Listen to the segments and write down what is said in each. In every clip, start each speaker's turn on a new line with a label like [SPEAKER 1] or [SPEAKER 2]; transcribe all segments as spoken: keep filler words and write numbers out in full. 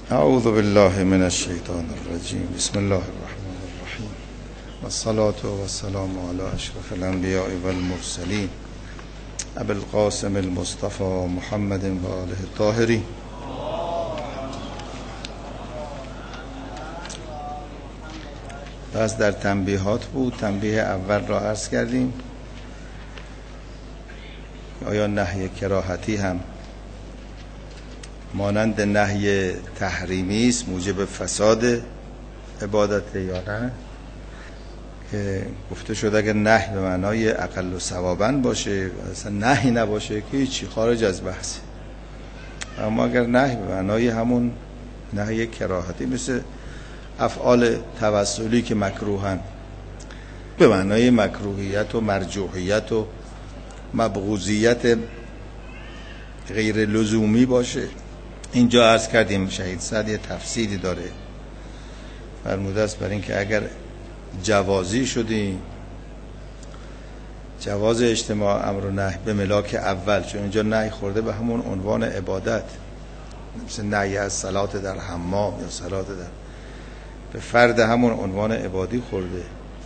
[SPEAKER 1] اعوذ بالله من الشیطان الرجیم. بسم الله الرحمن الرحیم و الصلاة و السلام علی اشرف الانبیاء و المرسلین ابی القاسم المصطفى محمد و آله الطاهرین. پس در تنبیهات بود. تنبیه اول را عرض کردیم. آیا نهی کراهتی هم مانند نهی تحریمی است، موجب فساد عبادت یا نه؟ که گفته شد اگر نهی به معنای اقل و ثوابا باشه، اصلا نهی نباشه که هیچی، خارج از بحث. اما اگر نهی به معنای همون نهی کراهتی، مثل افعال توسلی که مکروهن، به معنای مکروهیت و مرجوحیت و مبغوضیت غیر لزومی باشه. اینجا عرض کردیم شهید سعد یه تفصیلی داره، فرموده است بر این که اگر جوازی شدیم، جواز اجتماع امر و نهی به ملاک اول، چون اینجا نهی خورده به همون عنوان عبادت، مثل نهی از صلات در حمام یا صلات در، به فرد همون عنوان عبادی خورده.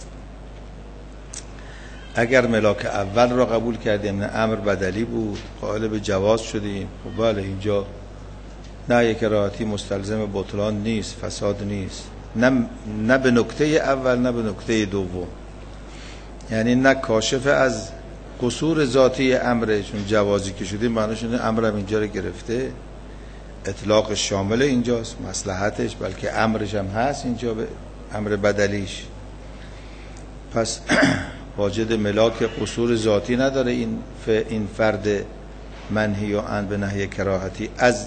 [SPEAKER 1] اگر ملاک اول را قبول کردیم، نه امر بدلی بود، قائل به جواز شدیم، خب بله اینجا نهی کراهتی مستلزم بطلان نیست، فساد نیست، نه نه به نکته اول نه به نکته دوم، یعنی نه کاشف از قصور ذاتی امره، چون جوازی که شدیم معنیش اینه امرم اینجا رو گرفته، اطلاق شامل اینجاست، مصلحتش، بلکه امرش هم هست اینجا به امر بدلیش. پس واجد ملاک قصور ذاتی نداره این این فرد منهی و عن به نهی کراهتی از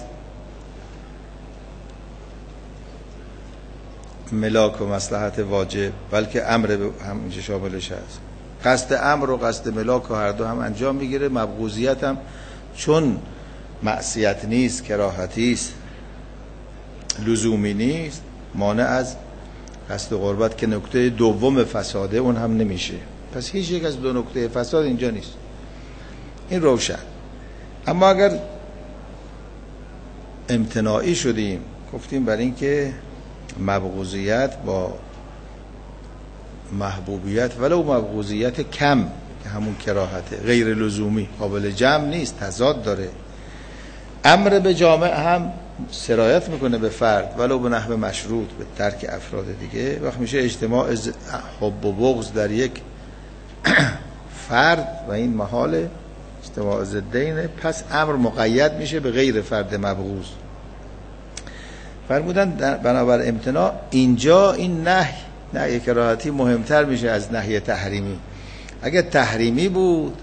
[SPEAKER 1] ملاک و مصلحت واجب، بلکه امر هم اینجا شاملش هست. قصد امر و قصد ملاک و هر دو هم انجام میگیره. مبغوضیت هم چون معصیت نیست، کراهتی است، لزومی نیست، مانع از قصد قربت که نکته دوم فساده اون هم نمیشه. پس هیچ یک از دو نکته فساد اینجا نیست، این روشن. اما اگر امتناعی شدیم، گفتیم برای این که مبغوضیت با محبوبیت، ولو مبغوضیت کم که همون کراهته، غیر لزومی، قابل جمع نیست، تضاد داره. امر به جامع هم سرایت میکنه به فرد، ولو به نحو مشروط، به ترک افراد دیگه. وقت میشه اجتماع حب و بغض در یک فرد و این محال اجتماع ضدینه، پس امر مقید میشه به غیر فرد مبغوض. فرمودن بنابر امتناع اینجا این نهی نهی کراهتی مهمتر میشه از نهی تحریمی. اگر تحریمی بود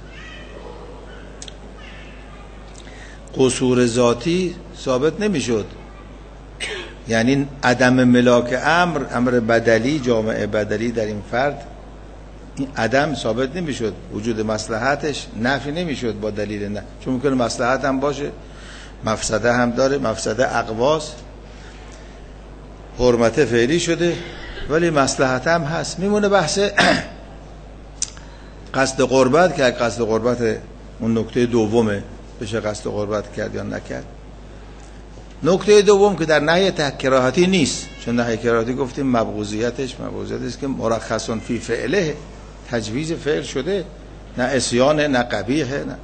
[SPEAKER 1] قصور ذاتی ثابت نمیشد، یعنی عدم ملاک امر، امر بدلی، جامعه بدلی در این فرد، این عدم ثابت نمیشد، وجود مصلحتش نفی نمیشد با دلیل نه، چون ممکنه مصلحت هم باشه، مفسده هم داره، مفسده اقواس، حرمت فعلی شده ولی مصلحت هم هست. میمونه بحث قصد قربت، که قصد قربت اون نکته دومه، بشه قصد قربت کرد یا نکرد. نکته دوم که در نهی کراهتی نیست، چون نهی کراهتی گفتیم مبغوضیتش مبغوضیتی است که مرخص فی فعله، تجویز فعل شده، نه عصیان نه قبیحه، نه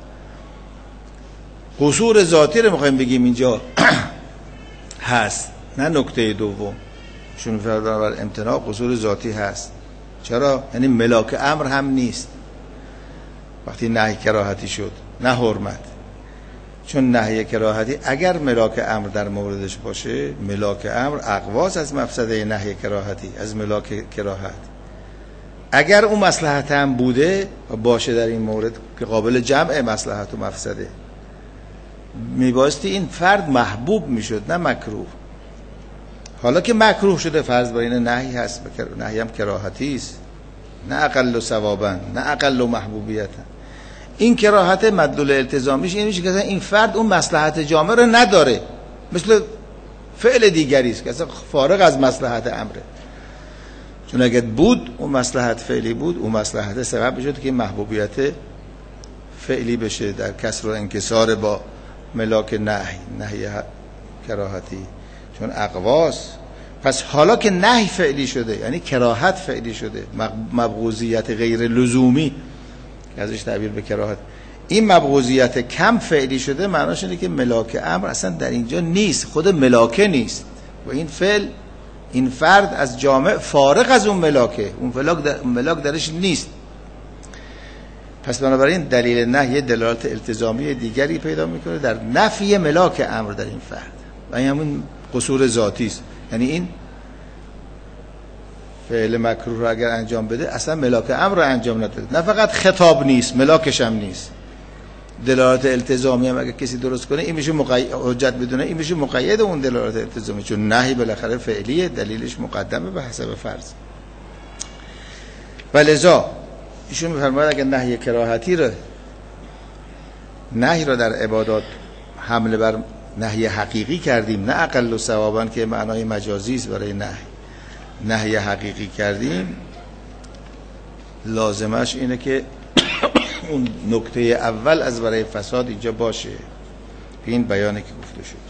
[SPEAKER 1] قصور ذاتی رو میخوایم بگیم اینجا هست، نه نکته دوم، چون بر امتناع قصور ذاتی هست. چرا؟ یعنی ملاک امر هم نیست وقتی نهی کراهتی شد، نه حرمت. چون نهی کراهتی اگر ملاک امر در موردش باشه، ملاک امر اقواس از مفسده نهی کراهتی، از ملاک کراهت. اگر اون مصلحت هم بوده و باشه در این مورد که قابل جمع مصلحت و مفسده، میبایستی این فرد محبوب میشد، نه مکروه. حالا که مکروه شده، فرض بر این نهی هست، نهی هم کراهتی است، نه اقل و ثوابا، نه اقل و محبوبیتا. این کراهت مدلول التزامیش این میشه که این فرد اون مصلحت جامع رو نداره، مثل فعل دیگری است که اصلا فارغ از مصلحت امره. چون اگر بود اون مصلحت فعلی بود، اون مصلحت سبب بشد که محبوبیت فعلی بشه در کسر و انکسار با ملاک نهی، نهی کراهتی. چون اقواس. پس حالا که نهی فعلی شده، یعنی کراهت فعلی شده، مبغوضیت غیر لزومی ازش تعبیر به کراهت، این مبغوضیت کم فعلی شده، معناش اینه که ملاک امر اصلا در اینجا نیست، خود ملاکه نیست و این فعل، این فرد از جامع فارغ از اون ملاکه، اون ملاک در ملاک درش نیست. پس بنابراین دلیل نهی دلالت التزامی دیگری پیدا میکنه در نفی ملاک امر در این فرد و این همون قصور ذاتی است. یعنی این فعل مکروه رو اگر انجام بده اصلا ملاک امر رو انجام نداده، نه فقط خطاب نیست، ملاکش هم نیست. دلالت التزامی هم اگر کسی درست کنه این میشه مقید، حجت بدونه این میشه مقید اون دلالت التزامی، چون نهی بالاخره فعلیه، دلیلش مقدمه به حسب فرض. ولذا ایشون میفرماید اگر نهی کراهتی رو، نهی رو در عبادات حمله بر نهی حقیقی کردیم، نه اقل و ثوابا که معنای مجازی است برای نهی، نهی حقیقی کردیم، لازمش اینه که اون نکته اول از برای فساد اینجا باشه. این بیانی که گفته شد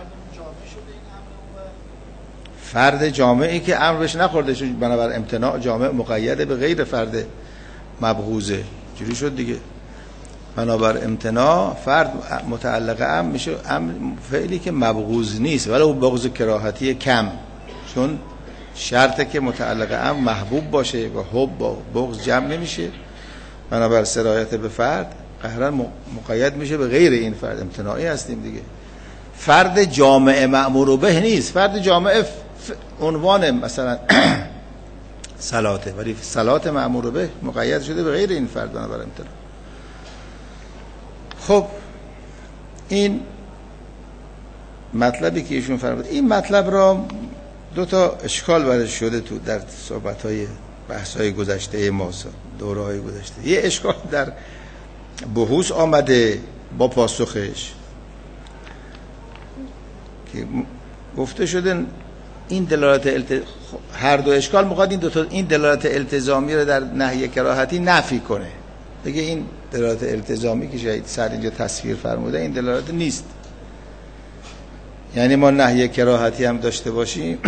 [SPEAKER 1] فرد جامعی که امر بهش نخورده شد، بنابر امتناع جامع مقیده به غیر فرد مبغوضه، جوری شد دیگه. بنابر امتناع فرد متعلق امر میشه امر فعلی که مبغوض نیست ولی اون بغض کراهتی کم، چون شرطه که متعلق امر محبوب باشه و حب با بغض جمع نمیشه، بنابر سرایت به فرد قهرن مقید میشه به غیر این فرد. امتناعی هستیم دیگه. فرد جامع مأمور به نیست، فرد جامع عنوان مثلا صلاته، ولی صلات مأمور به مقید شده به غیر این فرد بنابر امتناع. خب این مطلبی که ایشون فرمود، این مطلب را دو تا اشکال برش شده تو در صحبت‌های بحث‌های گذشته ما، دوره‌های گذشته. یه اشکال در بحوث آمده با پاسخش که گفته شده این دلالت الت... هر دو اشکال می‌خواد این دو تا این دلالت التزامی رو در نهی کراهتی نفی کنه، بگه این دلالت التزامی که شاید سر اینجا تصویر فرموده این دلالت نیست. یعنی ما نهی کراهتی هم داشته باشیم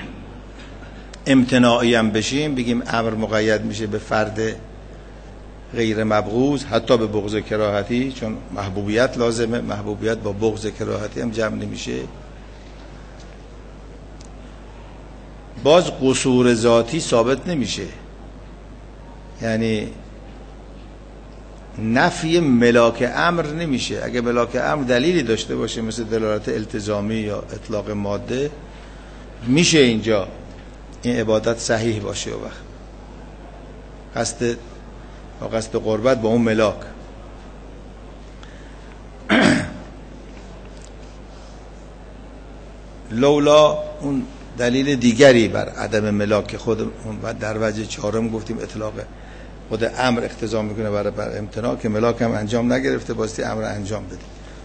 [SPEAKER 1] امتناعی هم بشیم، بگیم امر مقید میشه به فرد غیر مبغوض حتی به بغض کراهتی، چون محبوبیت لازمه، محبوبیت با بغض کراهتی هم جمع نمیشه. باز قصور ذاتی ثابت نمیشه، یعنی نفی ملاک امر نمیشه. اگه ملاک امر دلیلی داشته باشه مثل دلالت التزامی یا اطلاق ماده، میشه اینجا این عبادت صحیح باشه و وقت قصد و قصد قربت با اون ملاک. لولا اون دلیل دیگری بر عدم ملاک، خود اون در وجه چهارم گفتیم اطلاق خود امر اقتضا میکنه برای بر امتناع، که ملاک هم انجام نگرفته باستی امر انجام بده.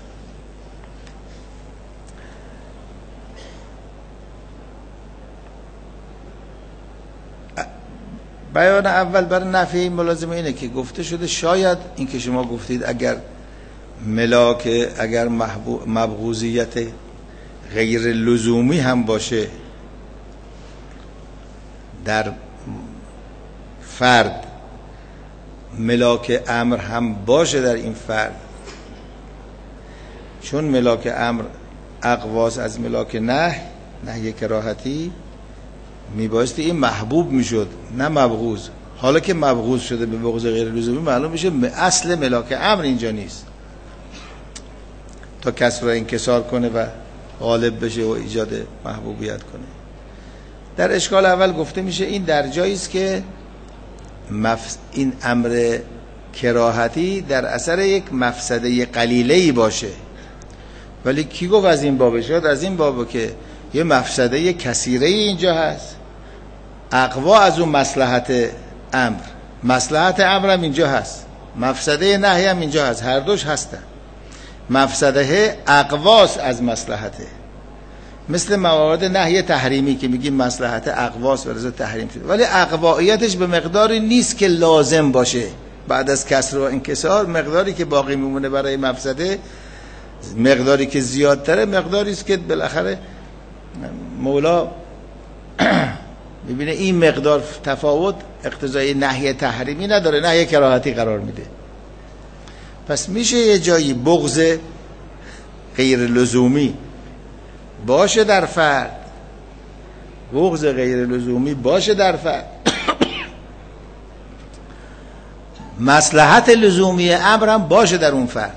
[SPEAKER 1] بیان اول برای نفی این ملازمه اینه که گفته شده شاید این که شما گفتید اگر ملاک، اگر مبغوضیت غیر لزومی هم باشه در فرد، ملاک امر هم باشه در این فرد، چون ملاک امر اقواس از ملاک نه نهی کراهتی، میبایستی این محبوب میشد نه مبغوض. حالا که مبغوض شده به بغض غیر لزومی، معلوم میشه اصل ملاک امر اینجا نیست تا کسر را انکسار کنه و غالب بشه و ایجاد محبوبیت کنه. در اشکال اول گفته میشه این در جایی است که مفس... این امر کراهتی در اثر یک مفسده قلیله‌ای باشه. ولی کی گفت از این بابه؟ شد از این بابه که یه مفسده کثیره اینجا هست، اقوا از اون مصلحت امر، مصلحت امر هم اینجا هست، مفسده نهی هم اینجا هست، هر دوش هستن. مفسده اقواس از مصلحته، مثل موارد نهی تحریمی که میگیم مصلحت اقواس ورزه تحریم شده، ولی اقواییتش به مقداری نیست که لازم باشه. بعد از کسر و انکسار مقداری که باقی میمونه برای مفسده، مقداری که زیادتره، مقداری است که بالاخره مولا میبینه این مقدار تفاوت اقتضای نهی تحریمی نداره، نهی کراهتی قرار میده. پس میشه یه جایی بغض غیر لزومی باشه در فرد، بغض غیر لزومی باشه در فرد، مصلحت لزومی امر هم باشه در اون فرد.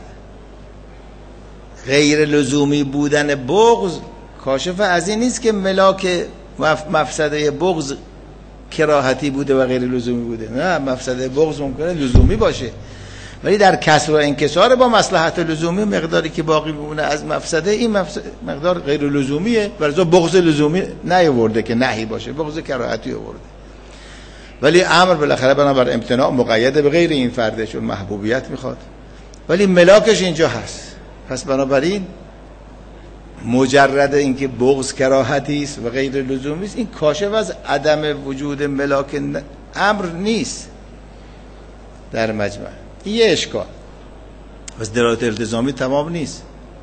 [SPEAKER 1] غیر لزومی بودن بغض کاشف از این نیست که ملاک مفسده بغض کراهتی بوده و غیر لزومی بوده. نه، مفسده بغض ممکنه لزومی باشه، ولی در کسر و انکسار با مصلحت لزومی مقداری که باقی بمونه از مفسده، این مقدار غیر لزومیه، ورزا بغض لزومی نیاورده که نهی باشه، بغض کراهتی آورده. ولی امر بالاخره بنابر امتناع مقید به غیر این فرده، چون محبوبیت میخواد، ولی ملاکش اینجا هست. پس بنابراین مجرد اینکه بغض کراهتی است و غیر لزومی است، این کاشف از عدم وجود ملاک امر نیست در مجمع. این یه اشکال. پس دلالت التزامی تمام نیست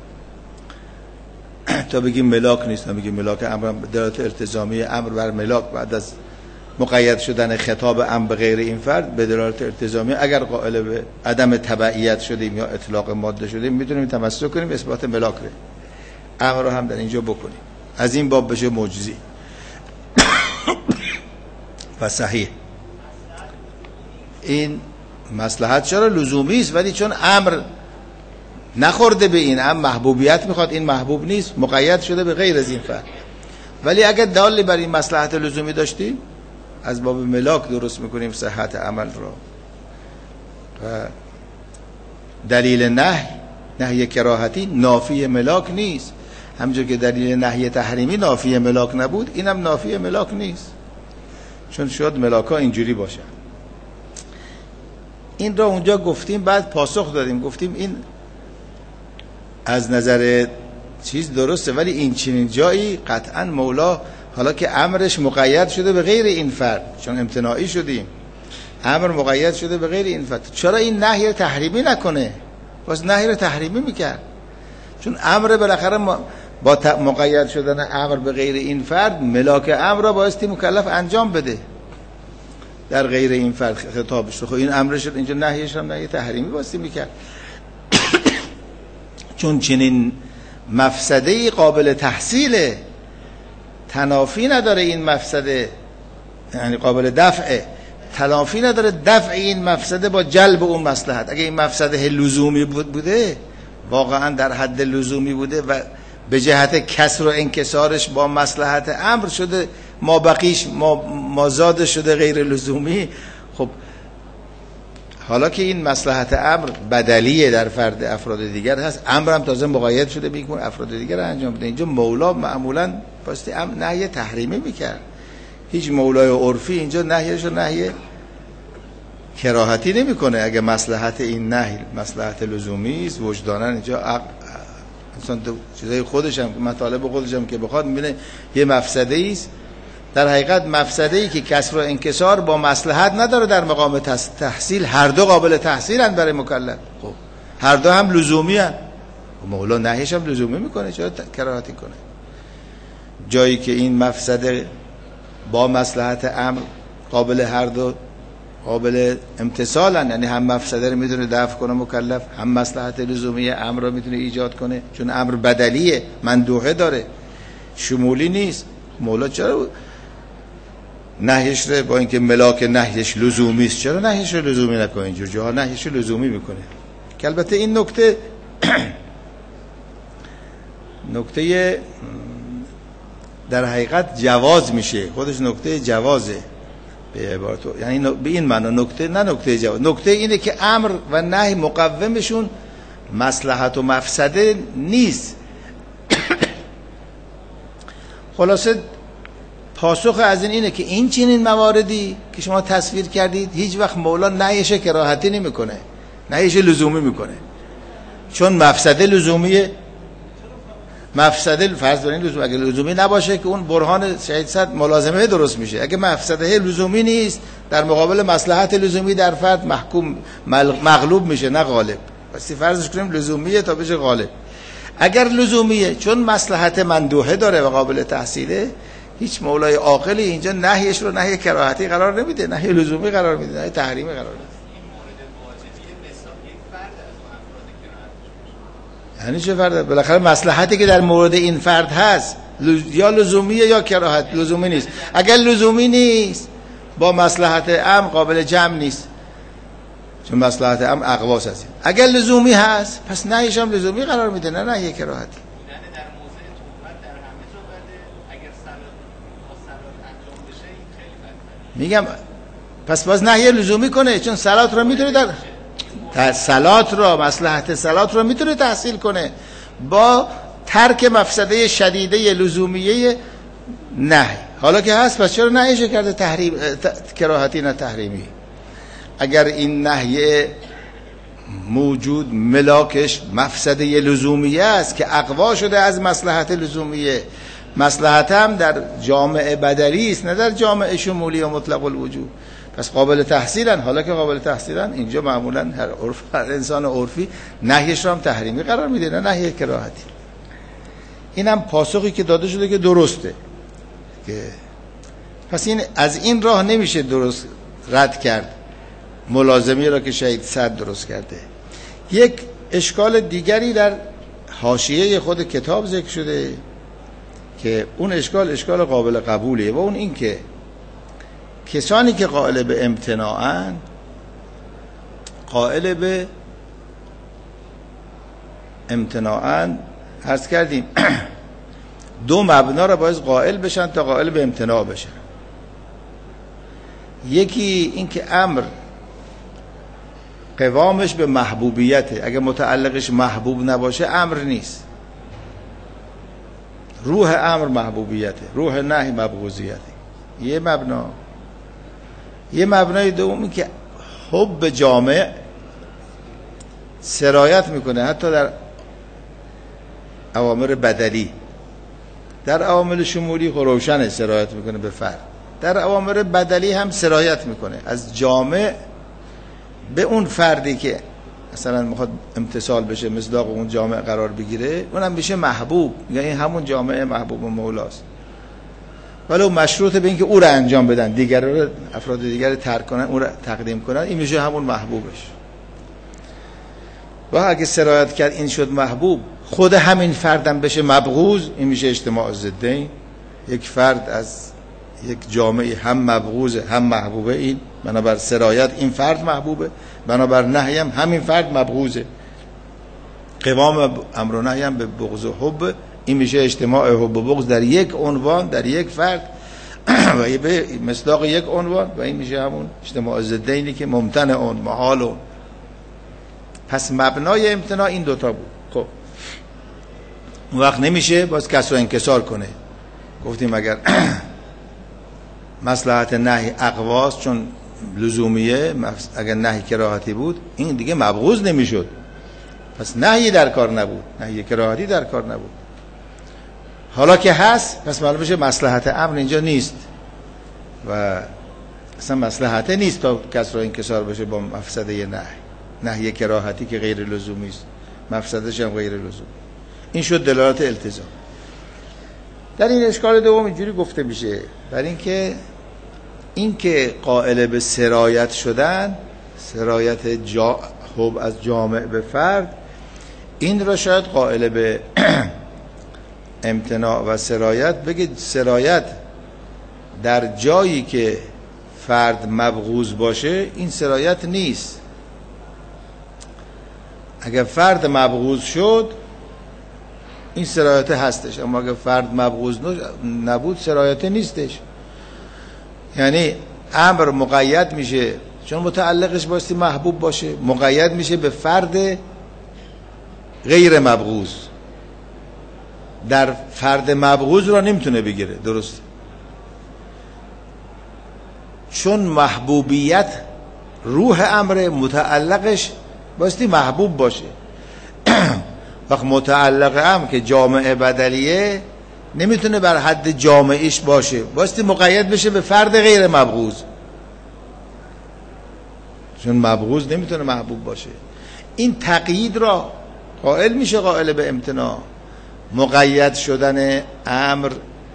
[SPEAKER 1] تا بگیم ملاک نیست، تا بگیم ملاک امر. دلالت التزامی امر بر ملاک بعد از مقید شدن خطاب امر به غیر این فرد به دلالت التزامی، اگر قائل به عدم تبعیت شدیم یا اطلاق ماده شدیم، میتونیم تمسک کنیم اثبات ملاک رو امر رو هم در اینجا بکنیم. از این باب بشه معجزی و صحیح. این مصلحت چرا لزومی است، ولی چون امر نخورده به این، امر محبوبیت میخواد، این محبوب نیست، مقید شده به غیر از این فرد. ولی اگر دالی بر این مصلحت لزومی داشتیم، از باب ملاک درست میکنیم صحت عمل رو. و دلیل نهی، نهی کراهتی نافی ملاک نیست، همونجور که دلیل نهی تحریمی نافی ملاک نبود، اینم نافی ملاک نیست، چون شد ملاکا اینجوری باشه. این را اونجا گفتیم، بعد پاسخ دادیم، گفتیم این از نظر چیز درسته، ولی این چنین جایی قطعا مولا حالا که امرش مقید شده به غیر این فرد، چون امتناعی شدیم، امر مقید شده به غیر این فرد، چرا این نهی تحریمی نکنه؟ باز نهی رو تحریمی میکرد، چون امر بالاخره با مقید شدن امر به غیر این فرد ملاک امر را بایستی مکلف انجام بده در غیر این فرد خطابش رو. خب این امرش اینجا نهیش هم نهی تحریمی بایستی میکرد چون چنین مفسده قابل تحصیله، تنافی نداره این مفسده، یعنی قابل دفعه، تنافی نداره دفع این مفسده با جلب اون مصلحت. اگه این مفسده لزومی بود بوده، واقعا در حد لزومی بوده و به جهت کسر و انکسارش با مصلحت امر شده، ما بقیش ما مازاد شده غیر لزومی. خب حالا که این مصلحت امر بدلیه در فرد افراد دیگر هست، امر هم تازه مقید شده میگن افراد دیگر رو انجام بده. اینجا مولا معمولا پاستی امر نهی تحریمی میکرد، هیچ مولای عرفی اینجا نهیش رو نهی کراهتی نمیکنه. اگه مصلحت این نهی مصلحت لزومی است، وجدانا اینجا عقل انسان چیزای خودش هم مطالب خودش هم که بخواد میبینه یه مفسده است، در حقیقت مفسده ای که کسر و انکسار با مصلحت نداره در مقام تحصیل، هر دو قابل تحصیلن برای مکلف. خب هر دو هم لزومی هن. مولا نهیش هم لزومی میکنه، چرا کراهتی کنه؟ جایی که این مفسده با مصلحت امر قابل هر دو قابل امتصالن، یعنی هم مفسده رو میتونه دفع کنه مکلف، هم مصلحت لزومی امر رو میتونه ایجاد کنه، چون امر بدلیه، مندوحه داره، شمولی نیست. مولا چرا نهیش رو با اینکه ملاک نهیش لزومی است، چرا نهیش رو لزومی نکنه؟ اینجور جاها نهیش رو لزومی میکنه. که البته این نکته نکته در حقیقت جواز میشه، خودش نکته جوازه به عبارت، یعنی به این معنی نکته نه نکته جواز، نکته اینه که امر و نهی مقومشون مصلحت و مفسده نیست. خلاصه پاسخ از این اینه که این چنین مواردی که شما تصویر کردید هیچ وقت مولا نهیش کراهتی نمیکنه، نهیش لزومی میکنه، چون مفسده لزومیه. مفسده فرض دارین لزوم، اگه لزومی نباشه که اون برهان شهید صد ملازمه درست میشه. اگه مفسده لزومی نیست، در مقابل مصلحت لزومی در فرد محکوم مغلوب میشه نه غالب. پس فرضش کنیم لزومیه تا بشه غالب. اگر لزومیه چون مصلحت مندوحه داره و قابل تحصیله، هیچ مولای عاقلی اینجا نهیش رو نهی کراهتی قرار نمیده، نهی لزومی قرار میده، نهی تحریمی قرار میده. یعنی چه فرد؟ بالاخره مصلحتی که در مورد این فرد هست یا لزومیه یا کراهت. لزومی نیست. اگر لزومی نیست با مصلحت عام قابل جمع نیست، چون مصلحت عام اقواس هست. اگر لزومی هست پس نهیش هم لزومی قرار میده، نه نهی کراهتی. میگم پس باز نهی لزومی کنه، چون صلات رو میتونه در در صلات رو مصلحت صلات رو میتونه تحصیل کنه با ترک مفسده شدیده لزومیه نهی. حالا که هست پس چرا نهیش کرده تحریم کراهتی نه تحریمی؟ اگر این نهی موجود ملاکش مفسده لزومیه است که اقوا شده از مصلحت لزومیه، مصلحت هم در جامعه بدلی است نه در جامعه شمولی و مطلق الوجود، پس قابل تحصیلن. حالا که قابل تحصیلن اینجا معمولا هر عرف هر انسان عرفی نهیش رو هم تحریمی قرار میده نه نهی کراهتی. اینم پاسخی که داده شده که درسته، که پس این از این راه نمیشه درست رد کرد ملازمی را که شهید صد درست کرده. یک اشکال دیگری در حاشیه خود کتاب ذکر شده که اون اشکال اشکال قابل قبوله و اون این که کسانی که قائل به امتناعن قائل به امتناعن عرض کردیم دو مبنا را باید قائل بشن تا قائل به امتناع بشن. یکی این که امر قوامش به محبوبیته، اگه متعلقش محبوب نباشه امر نیست. روح امر محبوبیته، روح نهی مبغوضیته. یه مبنا. یه مبنای دومی که حب جامع سرایت میکنه حتی در اوامر بدلی، در اوامر شمولی روشن سرایت میکنه به فرد، در اوامر بدلی هم سرایت میکنه از جامع به اون فردی که مثلا میخواد امتصال بشه مصداق اون جامع قرار بگیره، اونم میشه محبوب، یعنی همون جامع محبوب مولاست، ولو مشروط به اینکه او را انجام بدن، دیگر رو افراد دیگر رو ترک کنن، او را تقدیم کنن، این میشه همون محبوبش. و اگه سرایت کرد این شد محبوب، خود همین فردم بشه مبغوض، این میشه اجتماع ضدین. یک فرد از یک جامعه هم مبغوض هم محبوبه، این بنابر سرایت این فرد محبوبه، بنابر نهی هم همین فرد مبغوضه. قوام امر و نهی هم به بغض و حب، این میشه اجتماع حب و بغض در یک عنوان، در یک فرد و به مصداق یک عنوان، و این میشه همون اجتماع ضدینی که ممتنع اون محال اون. پس مبنای امتناع این دوتا بود. خب اون وقت نمیشه باز کسر و انکسار کنه. گفتیم اگر مصلحت نهی اقواست چون لزومیه، اگر نهی کراهتی بود این دیگه مبغوض نمیشد، پس نهی در کار نبود، نهی کراهتی در کار نبود. حالا که هست پس معلوم میشه مصلحت امر اینجا نیست و اصلا مصلحت نیست تا کسر و انکسار بشه با مفسده نهی. نهی کراهتی که غیر لزومی است، مفسدش هم غیر لزومی. این شد دلالت التزام. در این اشکال دوم اینجوری گفته میشه، برای اینکه این که قائل به سرایت شدن، سرایت جا حب از جامع به فرد، این را شاید قائل به امتناع و سرایت بگید سرایت در جایی که فرد مبغوض باشه این سرایت نیست. اگر فرد مبغوض شد این سرایت هستش، اما اگر فرد مبغوض نبود سرایت نیستش. یعنی امر مقید میشه چون متعلقش باستی محبوب باشه، مقید میشه به فرد غیر مبغوض، در فرد مبغوض را نمیتونه بگیره. درست، چون محبوبیت روح امر متعلقش باستی محبوب باشه. وقت متعلق هم که جامعه بدلیه نمیتونه بر حد جامعیش باشه، باستی مقید بشه به فرد غیر مبغوض، چون مبغوض نمیتونه محبوب باشه. این تقیید را قائل میشه قائل به امتناع. مقید شدن امر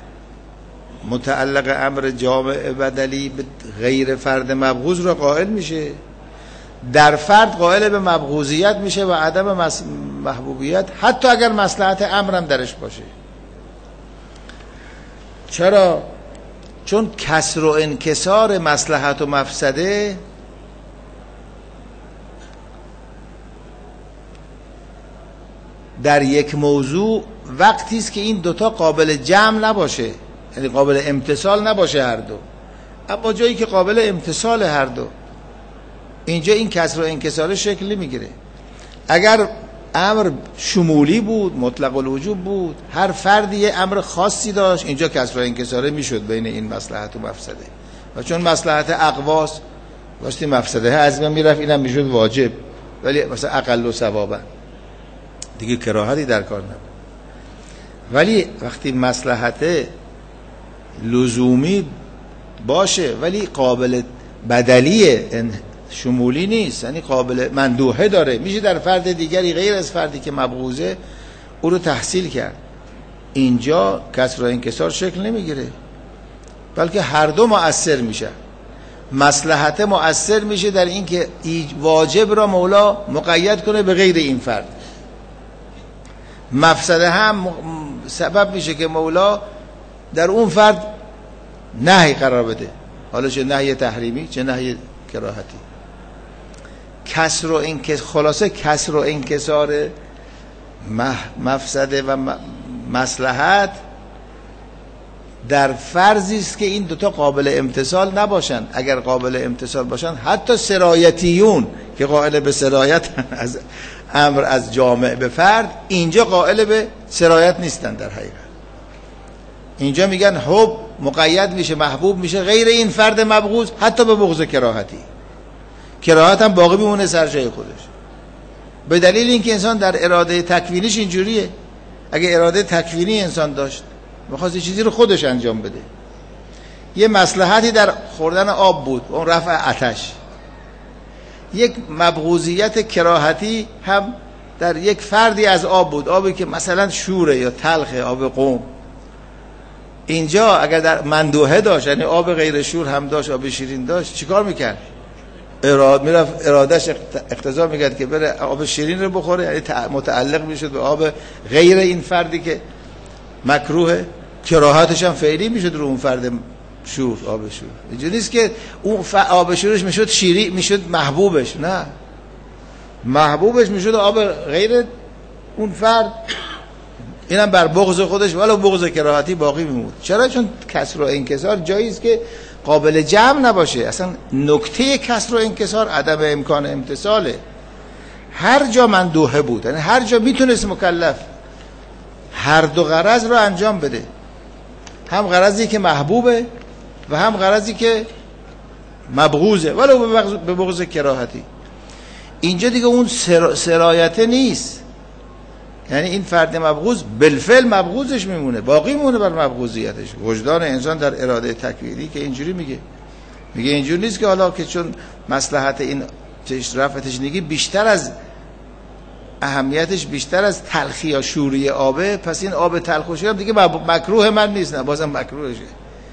[SPEAKER 1] متعلق امر جامع بدلی به غیر فرد مبغوض رو قائل میشه، در فرد قائل به مبغوضیت میشه و عدم محبوبیت، حتی اگر مصلحت امرم درش باشه. چرا؟ چون کسر و انکسار مصلحت و مفسده در یک موضوع وقتی است که این دوتا قابل جمع نباشه، یعنی قابل امتصال نباشه هر دو، اما جایی که قابل امتصال هر دو، اینجا این کسر و انکسار شکل میگیره. اگر امر شمولی بود، مطلق الوجوب بود، هر فردی یه امر خاصی داشت، اینجا کسر و انکساره میشد بین این مصلحت و مفسده. و چون مصلحت اقواس واسه مفسده از من میرفت، اینم میشد واجب، ولی مثلا اقل و ثوابا دیگه کراهتی در کار نبود. ولی وقتی مصلحت لزومی باشه ولی قابل بدلیه، شمولی نیست، یعنی قابل مندوحه داره، میشه در فرد دیگری غیر از فردی که مبغوضه او رو تحصیل کرد، اینجا کسر و انکسار شکل نمیگیره، بلکه هر دو مؤثر میشه. مصلحت مؤثر میشه در این که واجب را مولا مقید کنه به غیر این فرد، مفسده هم سبب میشه که مولا در اون فرد نهی قرار بده، حالا چه نهی تحریمی چه نهی کراهتی. کسر و انکسار، خلاصه کسر و انکسار مفسده و مصلحت در فرضی است که این دوتا قابل امتصال نباشن. اگر قابل امتصال باشن، حتی سرایتیون که قائل به سرایت از امر از جامع به فرد، اینجا قائل به سرایت نیستن. در حقیقت اینجا میگن حب مقید میشه، محبوب میشه غیر این فرد مبغوض، حتی به بغض کراهتی. کراهت هم باقی میمونه سر جای خودش، به دلیل اینکه انسان در اراده تکوینیش اینجوریه. اگه اراده تکوینی انسان داشت، می‌خواست یه چیزی رو خودش انجام بده، یه مصلحتی در خوردن آب بود، اون رفع آتش، یک مبغوضیت کراهتی هم در یک فردی از آب بود، آبی که مثلا شوره یا تلخه، آب قم. اینجا اگر در مندوحه داشت، یعنی آب غیر شور هم داشت، آب شیرین داشت، چیکار میکرد؟ اراد میرفت، ارادش اقتضا میکرد که بره آب شیرین رو بخوره، یعنی متعلق میشد به آب غیر این فردی که مکروهه، کراهتش هم فعلی میشد رو اون فرد شور، آب شور. اینجوری نیست که اون آب شورش میشد شیری، میشد محبوبش، نه، محبوبش میشد آب غیر اون فرد، اینم بر بغض خودش ولو بغض کراهتی باقی میمود. چرا؟ چون کسر و انکسار جایی است که قابل جمع نباشه. اصلا نکته کسر و انکسار عدم امکان امتصاله. هر جا مندوحه بود، یعنی هر جا میتونست مکلف هر دو غرض رو انجام بده، هم غرضی که محبوبه و هم غرضی که مبغوضه ولو به بغض کراهتی. اینجا دیگه اون سر... سرایته نیست، یعنی این فرد مبغوض بالفعل مبغوضش میمونه، باقی میمونه بر مبغوضیتش. وجدان انسان در اراده تکوینی که اینجوری میگه، میگه اینجوری نیست که حالا که چون مصلحت این رفع تشنگی بیشتر از اهمیتش بیشتر از تلخی یا شوری آبه، پس این آب تلخ و شور دیگه مکروه من نیست، نه بازم مکروهشه.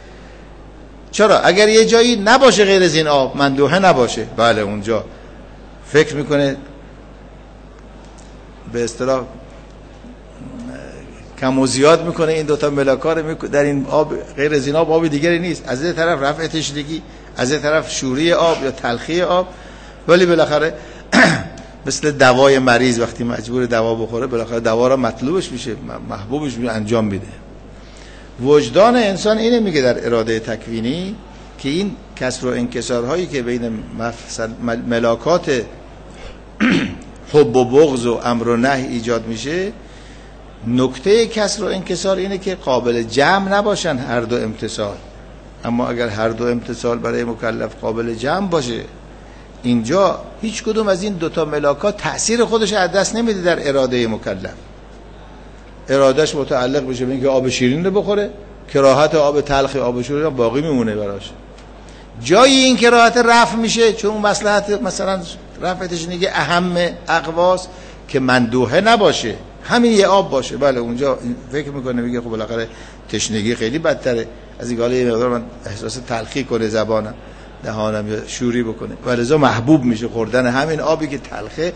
[SPEAKER 1] چرا؟ اگر یه جایی نباشه غیر از این آب، مندوحه نباشه، بله اونجا فکر میکنه به اصطلاح کم و زیاد میکنه این دوتا ملاکا رو، در این آب غیر از این آب آب دیگری نیست، از این طرف رفع تشنگی، از این طرف شوری آب یا تلخی آب. ولی بالاخره مثل دوای مریض وقتی مجبور دوا بخوره، بالاخره دوا را مطلوبش میشه، محبوبش میشه، انجام میده. وجدان انسان اینه میگه در اراده تکوینی که این کسر و انکسارهایی که بین ملاکات حب و بغض و امر و نهی ایجاد میشه، نکته کسر و انکسار اینه که قابل جمع نباشن هر دو امتصال. اما اگر هر دو امتصال برای مکلف قابل جمع باشه، اینجا هیچ کدوم از این دوتا ملاکات تأثیر خودش از دست نمیده در اراده مکلف. ارادش متعلق بشه به اینکه آب شیرین رو بخوره، کراهت آب تلخ آب شور باقی میمونه براش. جای این کراهت رفع میشه، چون مصلحت مثلا رفع تشنگی اهم اقواس که مندوحه نباشه، همین یه آب باشه. بله اونجا فکر میکنه میگه خب بالاخره تشنگی خیلی بدتره از این، حالا یه مقدار من احساس تلخی کنه زبانم دهانم یا شوری بکنه، ولذا محبوب میشه خوردن همین آبی که تلخه.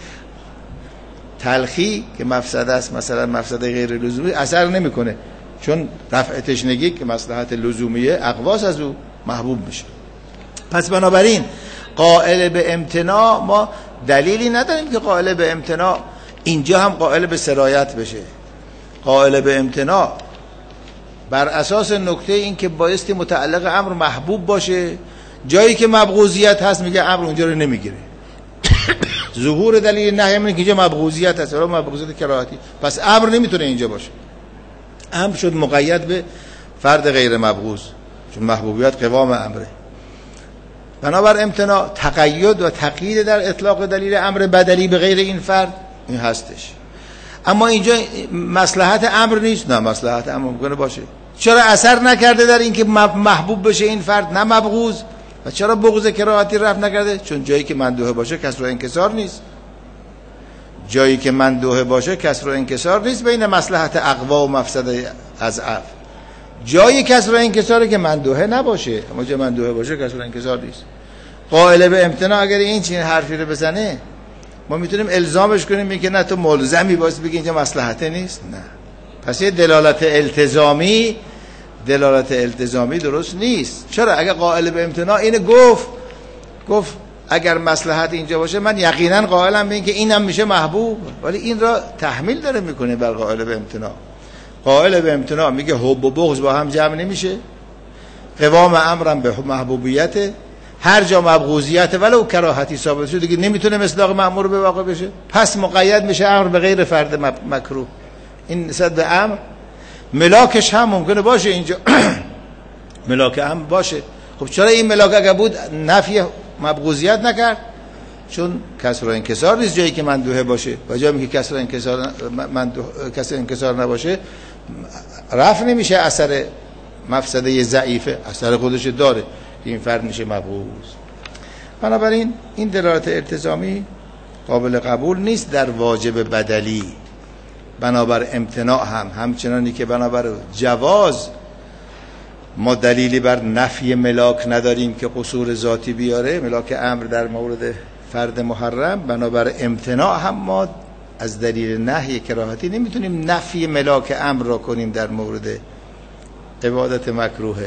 [SPEAKER 1] تلخی که مفسده است، مثلا مفسده غیر لزومی، اثر نمیکنه، چون رفع تشنگی که مصلحت لزومیه اقواس از او محبوب میشه. پس بنابراین قائل به امتناع ما دلیلی نداریم که قائل به امتناع اینجا هم قائل به سرایت بشه. قائل به امتناع بر اساس نکته این که بایستی متعلق امر محبوب باشه، جایی که مبغوضیت هست میگه امر اونجا رو نمیگیره. ظهور دلیل نهی اینه که اینجا مبغوضیت هست، ولی مبغوضیت کراهتی، پس امر نمیتونه اینجا باشه. امر شد مقید به فرد غیر مبغوض، چون محبوبیت قوام امره. بنابر امتناع تقید و تقیید در اطلاق دلیل امر بدلی به غیر این فرد این هستش. اما اینجا مصلحت امر نیست. نه، مصلحت امر ممکنه باشه. چرا اثر نکرده در این که محبوب بشه این فرد نه مبغوض؟ و چرا بغض کراهتی رفع نکرده؟ چون جایی که مندوحه باشه کسر و انکسار نیست. جایی که مندوحه باشه کسر و انکسار نیست بین مصلحت اقوا و مفسده اضعف. جایی کسر و انکساره که مندوحه نباشه، اما جای مندوحه باشه کسر و انکسار نیست. قائل به امتناع اگر این چنین حرفی رو بزنه ما میتونیم الزامش کنیم میگه نه تو ملزمی باید بگی اینجا مصلحته نیست. نه، پس یه دلالت التزامی دلالت التزامی درست نیست. چرا؟ اگر قائل به امتناع اینه گفت گفت اگر مصلحت اینجا باشه من یقینا قائلم به این که اینم میشه محبوب، ولی این را تحمیل داره میکنه بر قائل به امتناع. قائل به امتناع میگه حب و بغض با هم جمع نمیشه، قوام امرم به محبوبیت، هر جا مبغوضیت ولو کراهتی ثابت شد دیگه نمیتونه مصداق مأمور به واقع بشه، پس مقید میشه امر به غیر فرد مکروه. این نسبت به امر. ملاکش هم ممکنه باشه اینجا ملاک امر باشه. خب چرا این ملاک اگر بود نفی مبغوضیت نکرد؟ چون کسر و انکسار نیست جایی که مندوحه باشه، و جایی که کسر و انکسار مندوح کسر انکسار نباشه رفع نمیشه اثر مفسده ضعیفه، اثر خودش داره، این فرد میشه مبغوض. بنابراین این دلالت التزامی قابل قبول نیست در واجب بدلی. بنابر امتناع هم همچنانی که بنابر جواز ما دلیلی بر نفی ملاک نداریم که قصور ذاتی بیاره، ملاک امر در مورد فرد محرم، بنابر امتناع هم ما از دلیل نهی کراهتی نمیتونیم نفی ملاک امر را کنیم در مورد عبادت مکروهه.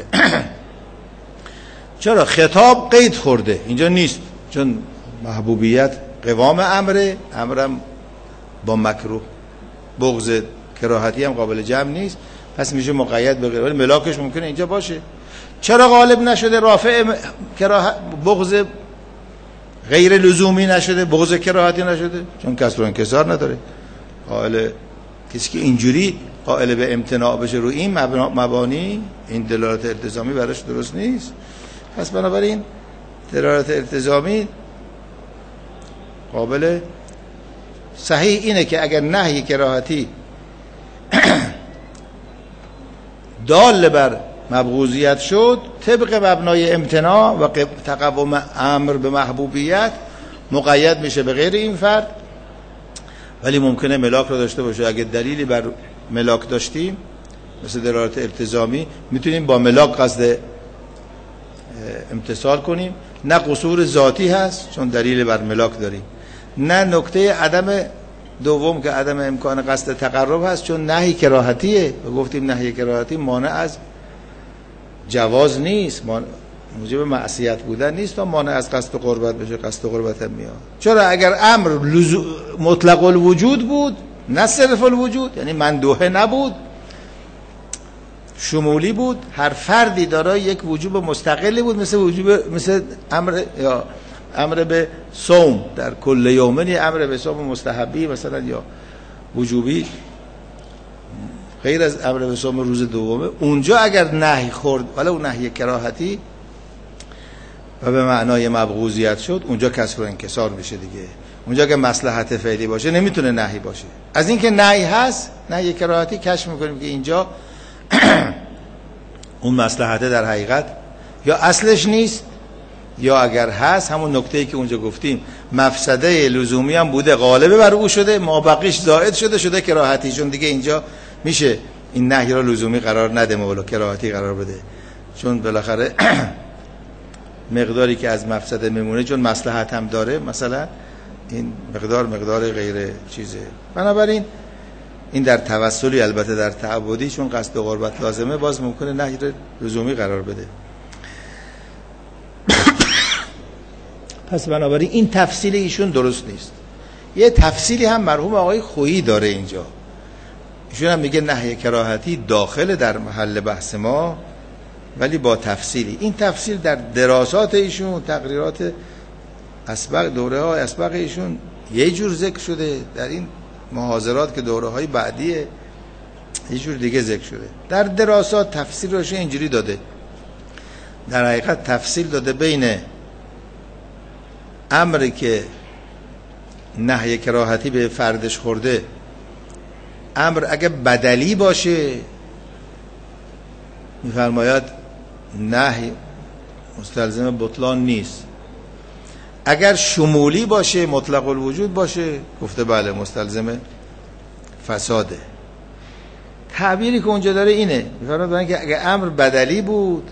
[SPEAKER 1] چرا؟ خطاب قید خورده اینجا نیست، چون محبوبیت قوام امره، امرم با مکروه، بغض کراهتی هم قابل جمع نیست، پس میشه مقید به غیر، ولی ملاکش ممکنه اینجا باشه. چرا غالب نشده رافع کراهت بغض غیر لزومی نشده، بغض کراهتی نشده؟ چون کسر و انکسار نداره. قائل کسی که اینجوری قائل به امتناع بشه رو این مبانی، این دلالت التزامی براش درست نیست. پس بنابراین دلالت التزامی قابل صحیح اینه که اگر نهی کراهتی دال بر مبغوضیت شد، طبق مبنای امتناع و تقوم امر به محبوبیت مقید میشه به غیر این فرد، ولی ممکنه ملاک رو داشته باشه. اگر دلیلی بر ملاک داشتیم مثل دلالت التزامی میتونیم با ملاک قصد امتصال کنیم، نه قصور ذاتی هست چون دلیل بر ملاک داریم، نه نکته عدم دوم که عدم امکان قصد تقرب هست چون نهی کراهتیه و گفتیم نهی کراهتی مانع از جواز نیست، موجب معصیت بودن نیست تا مانع از قصد قربت بشه. قصد قربت هم میاد. چرا؟ اگر امر لزو... مطلق الوجود بود نه صرف الوجود، یعنی مندوحه نبود، شمولی بود، هر فردی دارای یک وجوب مستقلی بود، مثل وجوب مثل امر یا امر به صوم در کل یومنی، امر به صوم مستحبی مثلا یا وجوبی غیر از امر به صوم روز دومه، اونجا اگر نهی خورد ولی اون نهی کراهتی و به معنای مبغوضیت شد، اونجا کسر و انکسار میشه دیگه. اونجا که مصلحت فعلی باشه نمیتونه نهی باشه. از این که نهی هست، نهی کراهتی، کشف میکنیم که اینجا اون مصلحت در حقیقت یا اصلش نیست یا اگر هست همون نکته‌ای که اونجا گفتیم مفسده لزومی هم بوده غالبه بر او شده، ما بقیش زائد شده شده کراهتی، چون دیگه اینجا میشه این نهی را لزومی قرار نده مولا کراهتی قرار بده، چون بالاخره مقداری که از مفسده میمونه چون مصلحت هم داره، مثلا این مقدار مقدار غیر چیزه. بنابراین این در توسلی، البته در تعبدی چون قصد و قربت لازمه باز ممکنه نهی را لزومی قرار بده. پس بنابراین این تفصیل ایشون درست نیست. یه تفصیلی هم مرحوم آقای خویی داره اینجا، ایشون هم میگه نهی کراهتی داخل در محل بحث ما ولی با تفصیلی. این تفصیل در دراسات ایشون، تقریرات اسبق، دوره های اسبق ایشون یه جور ذکر شده، در این محاضرات که دوره های بعدیه یه جور دیگه ذکر شده. در دراسات تفصیل روش اینجوری داده، در حقیقت تفصیل داده بین امری که نهی کراهتی به فردش خورده، امر اگه بدلی باشه میفرماید نهی مستلزم بطلان نیست، اگر شمولی باشه مطلق الوجود باشه گفته بله مستلزم فساده. تعبیری که اونجا داره اینه، میفرماید که اگه امر بدلی بود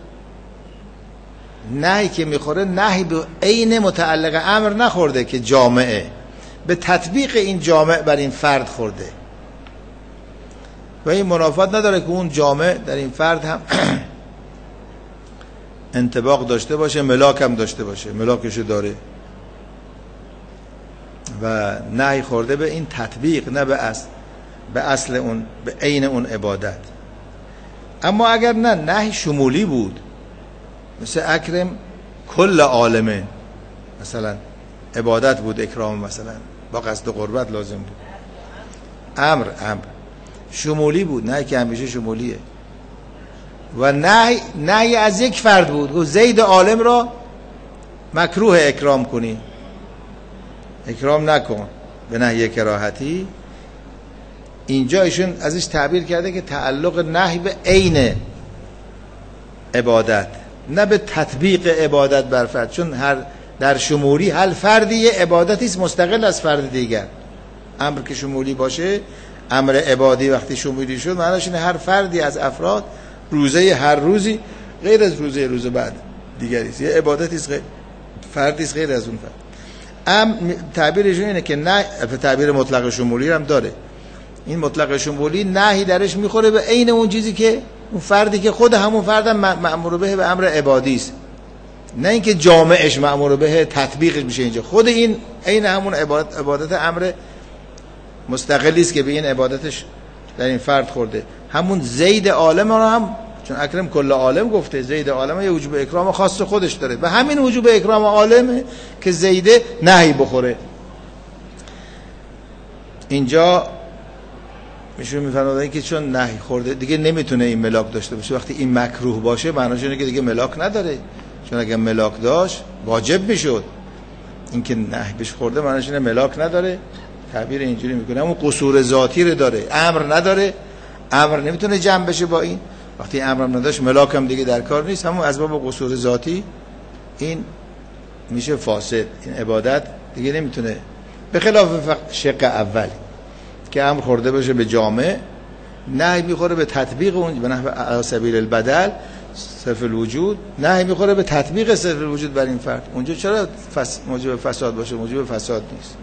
[SPEAKER 1] نهی که میخوره نهی به عین متعلق امر نخورده که جامعه، به تطبیق این جامع بر این فرد خورده و این منافات نداره که اون جامع در این فرد هم انطباق داشته باشه، ملاک هم داشته باشه، ملاکشو داره و نهی خورده به این تطبیق، نه به اصل به اصل اون، به عین اون عبادت. اما اگر نه نهی شمولی بود، مثل اکرم کل عالمه، مثلا عبادت بود اکرام، مثلا با قصد قربت لازم بود، امر امر شمولی بود، نه که همیشه شمولیه، و نهی نهی از یک فرد بود، گفت زید عالم را مکروه اکرام کنی، اکرام نکن به نهی کراهتی. اینجا ایشون ازش تعبیر کرده که تعلق نهی به عین عبادت، نه به تطبیق عبادت بر فرد، چون هر در شمولی هر فردی یه عبادتی است مستقل از فرد دیگر. امر که شمولی باشه، امر عبادی وقتی شمولی شد معناش اینه هر فردی از افراد روزه هر روزی غیر از روزه روز بعد دیگری است، یه عبادتی است، فردی است غیر از اون فرد. ام تعبیرشون اینه که نه، تعبیر مطلق شمولی هم داره، این مطلق شمولی نهی درش میخوره به عین اون چیزی که اون فردی که خود همون فردم مأمور به به امر عبادی است، نه اینکه جامعش مأمور به تطبیقش میشه. اینجا خود این عین همون عبادت عبادت امر مستقلی است که به این عبادتش در این فرد خورده. همون زید عالم رو هم چون اکرم کل عالم گفته، زید عالم یه وجوب اکرام خاص خودش داره و همین وجوب اکرام عالمه که زید نهی بخوره. اینجا میشه میفرماید که چون نهی خورده دیگه نمیتونه این ملاک داشته باشه. وقتی این مکروه باشه معناش اینه که دیگه ملاک نداره، چون اگه ملاک داشت واجب میشد. این که نهی بهش خورده معناش اینه ملاک نداره. تعبیر اینجوری میکنه، همون قصور ذاتی رو داره، امر نداره، امر نمیتونه جمع بشه با این. وقتی امر هم نداشت ملاک هم دیگه در کار نیست، همون اسباب قصور ذاتی این میشه فاسد، این عبادت دیگه نمیتونه. به خلاف شق اول که امر خورده باشه به جامع، نهی میخوره به تطبیق اون، به نحو علی سبیل البدل صرف الوجود، نهی میخوره به تطبیق صرف الوجود بر این فرد. اونجا چرا فس... موجب فساد باشه؟ موجب فساد نیست،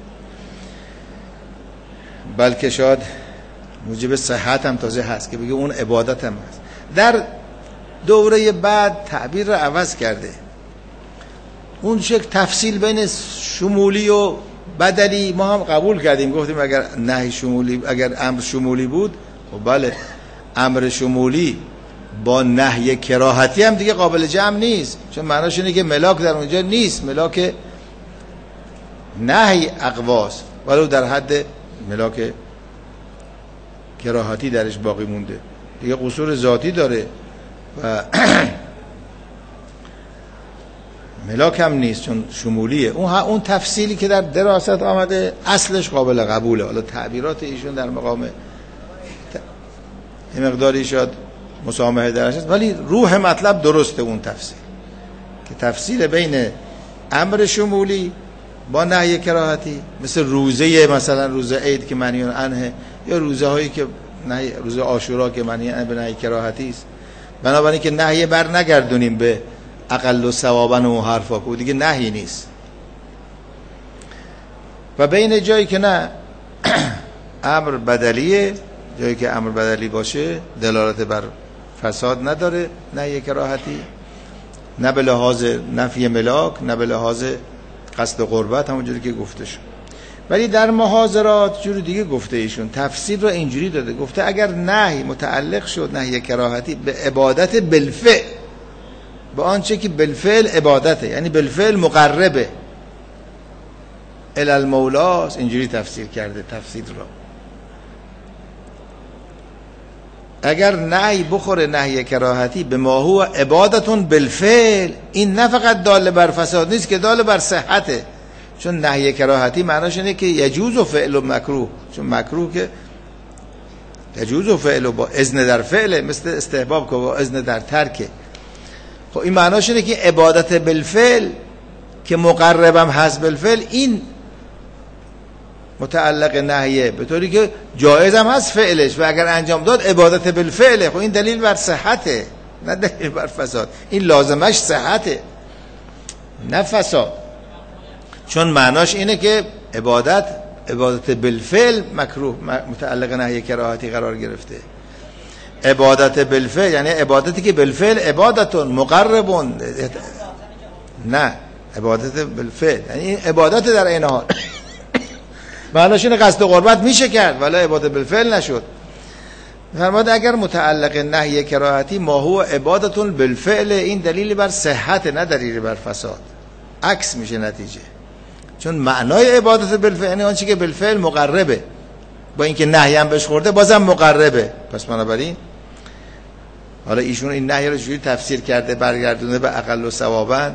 [SPEAKER 1] بلکه شاید موجب صحت هم تازه هست که بگه اون عبادت هم هست. در دوره بعد تعبیر رو عوض کرده، اون شکل تفصیل بین شمولی و بدلی ما هم قبول کردیم، گفتیم اگر نهی شمولی، اگر امر شمولی بود خب بله، امر شمولی با نهی کراهتی هم دیگه قابل جمع نیست، چون معناش اینه که ملاک در اونجا نیست، ملاک نهی اقواس ولو در حد ملاک کراهتی درش باقی مونده، دیگه قصور ذاتی داره و ملاک هم نیست چون شمولیه. اون اون تفصیلی که در دراست آمده اصلش قابل قبوله. حالا تعبیرات ایشون در مقام این مقداری شاید مسامحه درش است، ولی روح مطلب درسته اون تفصیل که تفصیل بین امر شمولی با نهی کراهتی، مثل روزه مثلا روزه عید که منهی عنه، یا روزه هایی که نهی، روزه عاشورا که منهی عنه به نهی کراهتی است. بنابراین که نهی بر نگردونیم به اقل و ثوابن و حرفا که دیگه نهی نیست. و بین جایی که نه امر بدلیه، جایی که امر بدلی باشه دلالت بر فساد نداره نهی کراهتی، نه به لحاظ نفی ملاک نه به لحاظ قصد قربت، همونجوری که گفته شد. ولی در محاضرات جوری دیگه گفته ایشون تفسیر رو اینجوری داده، گفته اگر نهی متعلق شد نهی کراهتی به عبادت بالفعل، به آنچه که بالفعل عبادته، یعنی بالفعل مقربه الی المولاست، اینجوری تفسیر کرده تفسیر رو. اگر نهی بخوره نهی کراهتی به ما هو عبادتون بالفعل، این نه فقط دال بر فساد نیست که دال بر صحته، چون نهی کراهتی معناش اینه که یجوز و فعل و مکروه، چون مکروه که یجوز و فعل و با اذن در فعله، مثل استحباب که با اذن در ترکه. خب این معناش اینه که عبادت بالفعل که مقربم هست بالفعل، این متعلق نهیه، به طوری که جایز هم هست فعلش و اگر انجام داد عبادت بالفعله. خب این دلیل بر صحته نه دلیل بر فساد، این لازمش صحته نه فساد، چون معناش اینه که عبادت عبادت بالفعل مکروه متعلق نهی کراهتی قرار گرفته. عبادت بالفعل یعنی عبادتی که بالفعل عبادتون مقربون، نه عبادت بالفعل یعنی عبادت در این حال معناش اینه قصد قربت میشه کرد ولی عبادت بالفعل نشد. فرمود اگر متعلق نهی کراهتی ما هو عبادتون بالفعل، این دلیل بر صحت نه دلیل بر فساد، عکس میشه نتیجه، چون معنای عبادت بالفعل یعنی آنچه که بالفعل مقربه، با اینکه نهی هم بهش خورده بازم مقربه. پس بنابراین حالا ایشون این نهی رو جوری تفسیر کرده برگردونه به اقل و ثوابن،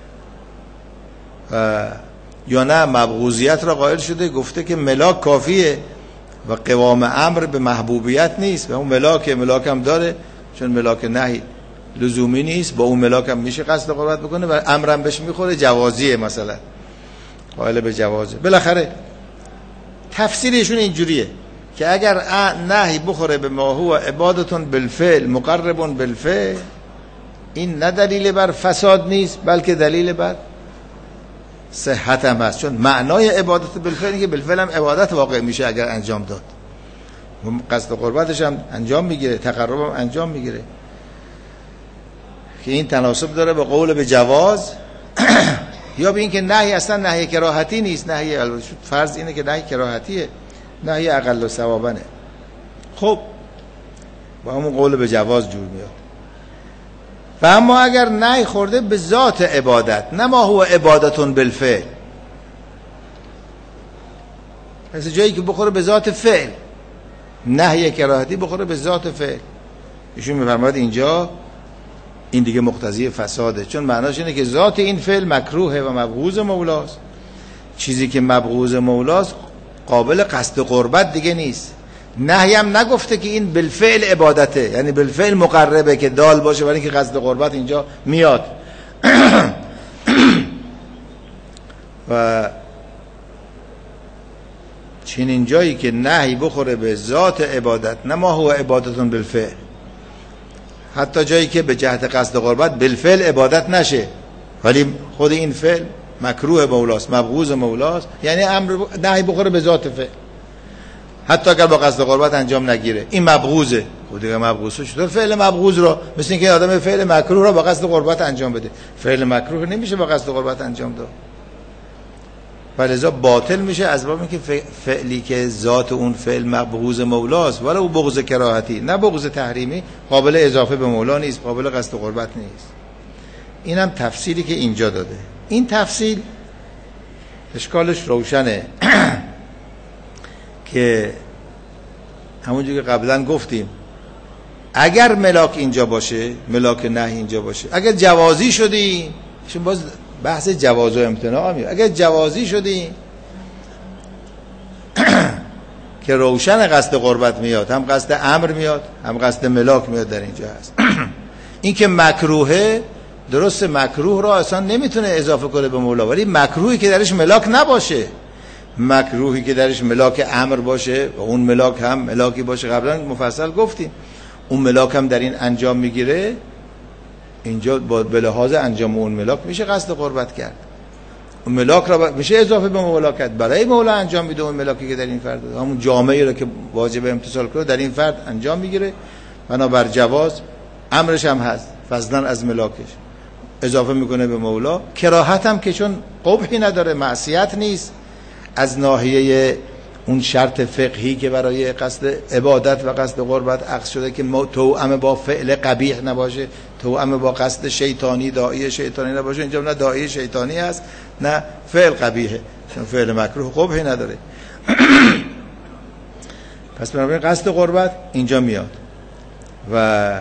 [SPEAKER 1] یا نه مبغوضیت را قائل شده، گفته که ملاک کافیه و قوام امر به محبوبیت نیست، و اون ملاک ملاک هم داره، چون ملاک نهی لزومی نیست، با اون ملاک هم میشه قصد قربت بکنه و امرم بهش میخوره، جوازیه مثلا، قائل به جوازه. بالاخره تفسیرشون اینجوریه که اگر نهی بخوره به ما هو عبادتون بالفعل مقربون بالفعل، این نه دلیل بر فساد نیست بلکه دلیل بر صحت هم هست، چون معنای عبادت بالفعل که بالفعل هم عبادت واقع میشه اگر انجام داد، قصد قربتش هم انجام میگیره، تقرب هم انجام میگیره، که این تناسب داره به قول به جواز یا به این که نهی اصلا نهی کراهتی نیست، نهی فرض اینه که نهی کراهتیه، نهی اقل و ثوابنه. خب با همون قول به جواز جور میاد. و اما اگر نهی خورده به ذات عبادت، نه ما هو عبادتون بالفعل، مثل جایی که بخوره به ذات فعل، نهی کراهتی بخوره به ذات فعل، ایشون میفرماید اینجا این دیگه مقتضی فساده، چون معناش اینه که ذات این فعل مکروهه و مبغوض مولاست. چیزی که مبغوض مولاست قابل قصد قربت دیگه نیست. نهی هم نگفته که این بالفعل عبادته، یعنی بالفعل مقربه که دال باشه برای اینکه قصد قربت اینجا میاد. و چنین جایی که نهی بخوره به ذات عبادت، نه ما هو عبادتون بالفعل، حتی جایی که به جهت قصد قربت بالفعل عبادت نشه ولی خود این فعل مکروه مولاست، مبغوض مولاست، یعنی امر نهی بخوره به ذات فعل حتی اگر با قصد قربت انجام نگیره، این مبغوضه. خود دیگه مبغوض شده فعل مبغوض رو، مثل اینکه آدم فعل مکروه رو با قصد قربت انجام بده، فعل مکروه نمیشه با قصد قربت انجام داد، ولذا باطل میشه از باب اینکه فعلی که ذات اون فعل مبغوض مولاست ولی او بغض کراهتی نه بغض تحریمی، قابل اضافه به مولا نیست، قابل قصد قربت نیست. اینم تفسیری که اینجا داده. این تفسیر اشکالش روشنه که همونجور که قبلا گفتیم اگر ملاک اینجا باشه، ملاک نهی اینجا باشه، اگر جوازی شدی، چون باز بحث جواز و امتناع میاد، اگر جوازی شدی که روشن قصد قربت میاد، هم قصد امر میاد هم قصد ملاک میاد در اینجا هست. این که مکروهه درست مکروه را اصلا نمیتونه اضافه کنه به مولا، ولی مکروهی که درش ملاک نباشه، مکروهی که درش ملاک امر باشه و اون ملاک هم ملاکی باشه، قبلا مفصل گفتیم اون ملاک هم در این انجام میگیره، اینجا با به لحاظ انجام اون ملاک میشه قصد قربت کرد، اون ملاک را میشه اضافه به مولا کرد، برای مولا انجام میده اون ملاکی که در این فرد، همون جامعه را که واجب امتثال کنه در این فرد انجام میگیره، بنابر جواز امرش هم هست، فضلا از ملاکش اضافه میکنه به مولا. کراهت هم که چون قبحی نداره، معصیت نیست، از ناحیه اون شرط فقهی که برای قصد عبادت و قصد قربت عقد شده که توأم با فعل قبیح نباشه، توأم با قصد شیطانی داعی شیطانی نباشه، اینجا نه داعی شیطانی هست نه فعل قبیحه، چون فعل مکروه قبحی نداره. پس بنابراین قصد قربت اینجا میاد و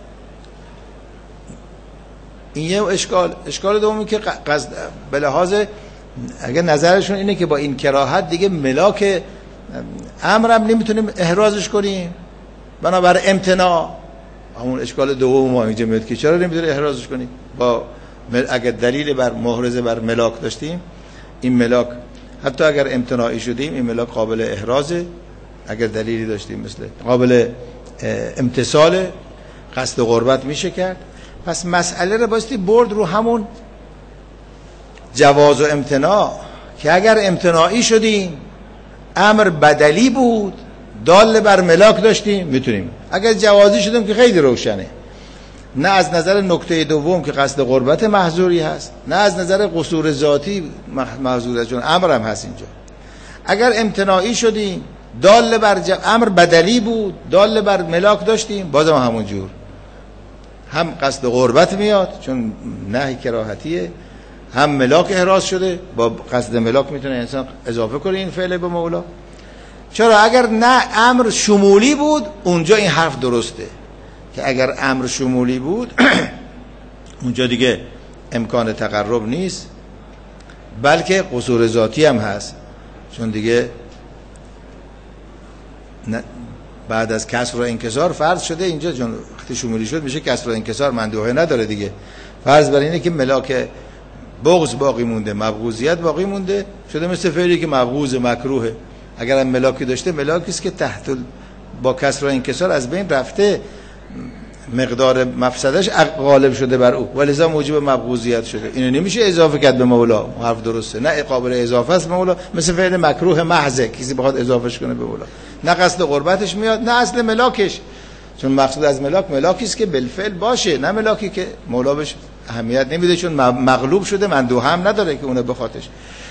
[SPEAKER 1] این یه اشکال. اشکال دومی که قصد به لحاظ اگر نظرشون اینه که با این کراهت دیگه ملاک امرم نمیتونیم احرازش کنیم، بنابر امتناع. همون اشکال دوم ما اینجا میاد که چرا نمیتونیم احرازش کنیم، با اگر دلیل بر محرزه بر ملاک داشتیم، این ملاک حتی اگر امتناعی شدیم این ملاک قابل احرازه، اگر دلیلی داشتیم مثل قابل امتصال قصد قربت میشه کرد. پس مسئله رو باستی برد رو همون جواز و امتناع، که اگر امتناعی شدیم امر بدلی بود دال بر ملاک داشتیم میتونیم، اگر جوازی شدیم که خیلی روشنه، نه از نظر نکته دوم که قصد قربت محظوری هست، نه از نظر قصور ذاتی محظوره، چون امر هم هست اینجا. اگر امتناعی شدیم دال بر ج... امر بدلی بود دال بر ملاک داشتیم، بازم همون جور هم قصد قربت میاد چون نهی کراهتیه، هم ملاک احراز شده، با قصد ملاک میتونه انسان اضافه کنه این فعل به مولا. چرا؟ اگر نه امر شمولی بود اونجا این حرف درسته که اگر امر شمولی بود اونجا دیگه امکان تقرب نیست، بلکه قصور ذاتی هم هست، چون دیگه بعد از کسر و انکسار فرض شده اینجا، چون وقتی شمولی شد میشه کسر و انکسار مندوحه نداره دیگه، فرض بر اینه که ملاک بغض باقی مونده، مبغوضیت باقی مونده، شده مثل فعلی که مبغوض مکروهه. اگر هم ملاکی داشته ملاکی است که تحت با کسر و انکسار از بین رفته، مقدار مفسدش غالب شده بر او و لذا موجب مبغوضیت شده، اینو نمیشه اضافه کرد به مولا، حرف درسته، نه قابل اضافه است به مولا، مثل فعل مکروه محض کسی بخواد اضافهش کنه به مولا، نه قصد قربتش میاد نه اصل ملاکش، چون مقصود از ملاک ملاکی است که بالفعل باشه، نه ملاکی که مولا بهش اهمیت نمیده چون مغلوب شده، مندوحه هم نداره که اونو بخوادش.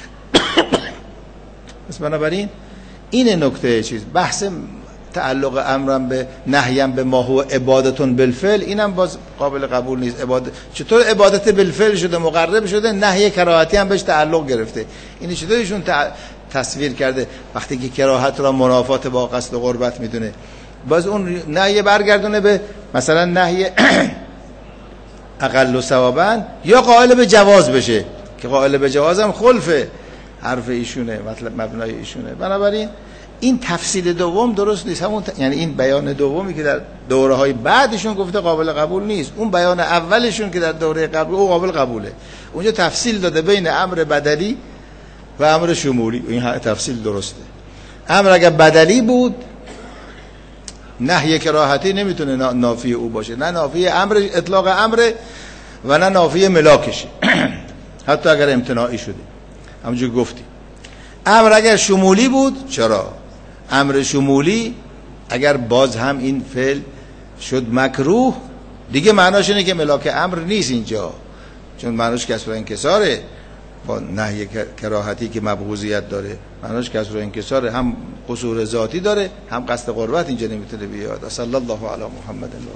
[SPEAKER 1] پس بنابراین این نکته چیز بحث تعلق امرم به نهیم به ما هو عبادتون بالفعل، اینم باز قابل قبول نیست. عبادت چطور عبادت بالفعل شده مقرب شده، نهی کراهتی هم بهش تعلق گرفته، این چطور ایشون تصویر کرده وقتی که کراهت را منافات با قصد قربت میدونه، باز اون نهی برگردونه به مثلا نهی اقل و ثوابن، یا قائل به جواز بشه که قائل به جواز هم خلف حرف ایشونه، مطلب مبنای ایشونه. بنابراین این تفصیل دوم درست نیست، همون ت... یعنی این بیان دومی که در دوره های بعدشون گفته قابل قبول نیست، اون بیان اولشون که در دوره قبل او قابل قبوله، اونجا تفصیل داده بین امر بدلی و امر شمولی، این تفصیل درسته. امر اگر بدلی بود نهی کراهتی نمیتونه نافی او باشه، نه نافی امر اطلاق امر و نه نافی ملاکشه حتی اگر امتناعی شده. همونجور گفتی امر اگر شمولی بود، چرا؟ امر شمولی اگر باز هم این فعل شد مکروه دیگه معناش اینه که ملاک امر نیست اینجا، چون معناش کسر و انکساره، با نهی کراهتی که مبغوضیت داره معناش کسر و انکساره، هم قصور ذاتی داره هم قصد قربت اینجا نمیتونه بیاد. صلی الله علی محمد.